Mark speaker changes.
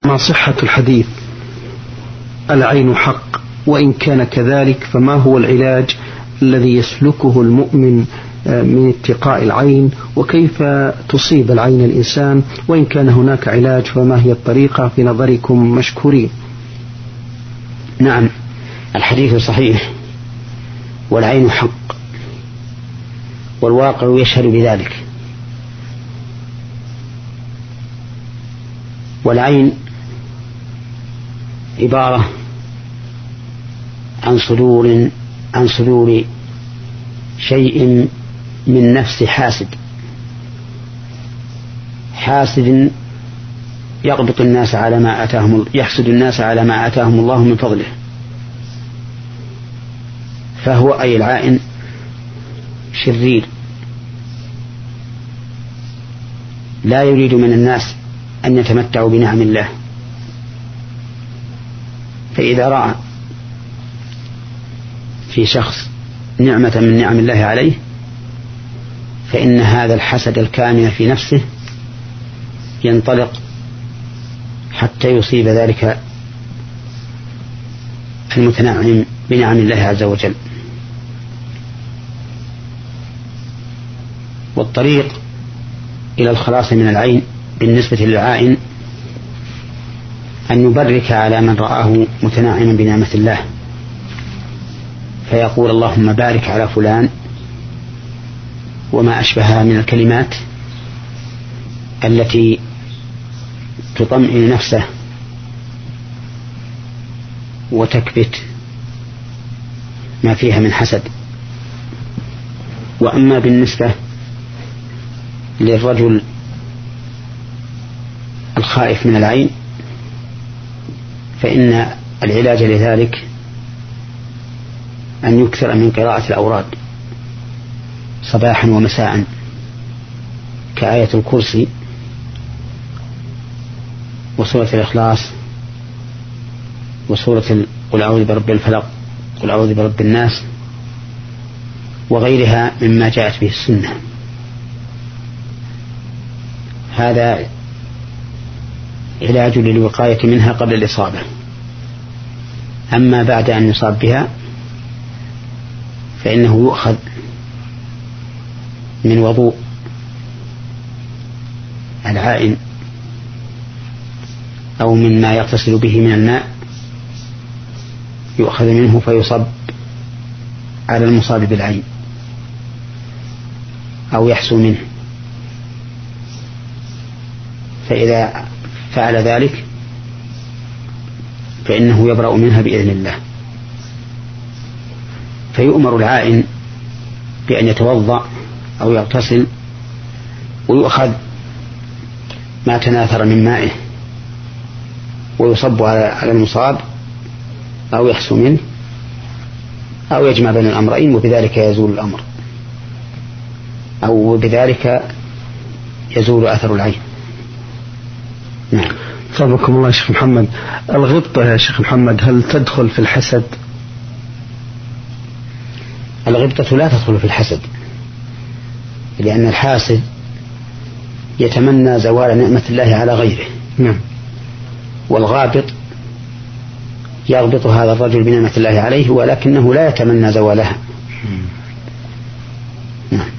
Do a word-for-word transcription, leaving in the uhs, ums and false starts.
Speaker 1: ما صحة الحديث العين حق؟ وإن كان كذلك فما هو العلاج الذي يسلكه المؤمن من اتقاء العين؟ وكيف تصيب العين الإنسان؟ وإن كان هناك علاج فما هي الطريقة في نظركم مشكورين؟
Speaker 2: نعم، الحديث صحيح والعين حق، والواقع يشهد بذلك. والعين عبارة عن صدور عن صدور شيء من نفس حاسد حاسد يقبط الناس على ما آتاهم يحسد الناس على ما آتاهم الله من فضله. فهو أي العائن شرير لا يريد من الناس أن يتمتعوا بنعم الله، فإذا رأى في شخص نعمة من نعم الله عليه فإن هذا الحسد الكامن في نفسه ينطلق حتى يصيب ذلك المتنعم بنعم الله عز وجل. والطريق إلى الخلاص من العين بالنسبة للعائن أن يبرك على من رآه متنعما بنعمة الله، فيقول اللهم بارك على فلان وما أشبهها من الكلمات التي تطمئن نفسه وتكبت ما فيها من حسد. وأما بالنسبة للرجل الخائف من العين فإن العلاج لذلك أن يكثر من قراءة الأوراد صباحا ومساء كآية الكرسي وسورة الإخلاص وسورة قل أعوذ برب الفلق قل أعوذ برب الناس وغيرها مما جاءت به السنة. هذا علاج للوقاية منها قبل الإصابة. أما بعد أن يصاب بها فإنه يؤخذ من وضوء العائن أو مما يغتسل به من الماء، يؤخذ منه فيصب على المصاب بالعين أو يحسو منه، فإذا فعل ذلك فإنه يبرأ منها بإذن الله. فيؤمر العائن بأن يتوضأ أو يغتسل ويؤخذ ما تناثر من مائه ويصب على المصاب أو يحسو منه أو يجمع بين الأمرين، وبذلك يزول الأمر أو بذلك يزول أثر العين. نعم.
Speaker 1: صابكم الله يا شيخ محمد. الغبطة يا شيخ محمد هل تدخل في الحسد؟
Speaker 2: الغبطة لا تدخل في الحسد، لأن الحاسد يتمنى زوال نعمة الله على غيره.
Speaker 1: نعم.
Speaker 2: والغابط يغبط هذا الرجل بنعمة الله عليه ولكنه لا يتمنى زوالها. نعم.